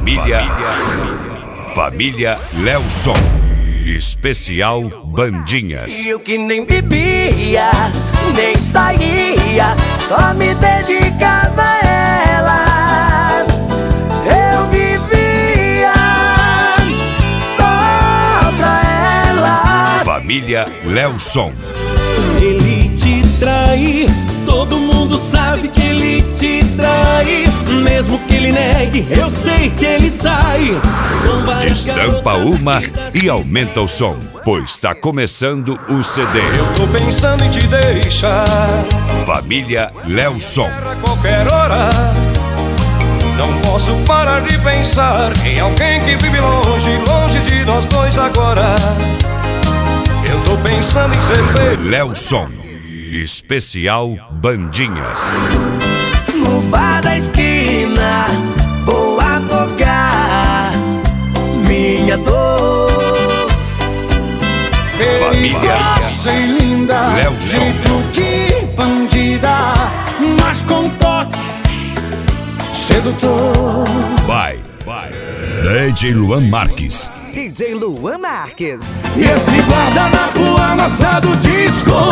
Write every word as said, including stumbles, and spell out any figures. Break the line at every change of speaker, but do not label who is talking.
Família. Família Lelson. Especial Bandinhas.
E eu que nem bebia, nem saía, só me dedicava a ela. Eu vivia só pra ela.
Família Lelson.
Ele te trai, todo mundo sabe que ele te trai. Mesmo que ele negue, eu sei que ele sai.
Destampa uma e aumenta o som, pois está começando o C D.
Eu tô pensando em te deixar.
Família Lelson.
A qualquer hora. Não posso parar de pensar em alguém que vive longe, longe de nós dois agora. Eu tô pensando em ser feio.
Lelson. Especial Bandinhas.
No bar da esquina vou afogar minha dor.
Família
Sem linda,
Lelson.
jeito de bandida, mas com toque sedutor.
Vai, vai. D J Luan Marques.
D J Luan Marques.
E esse guardanapo amassado de escova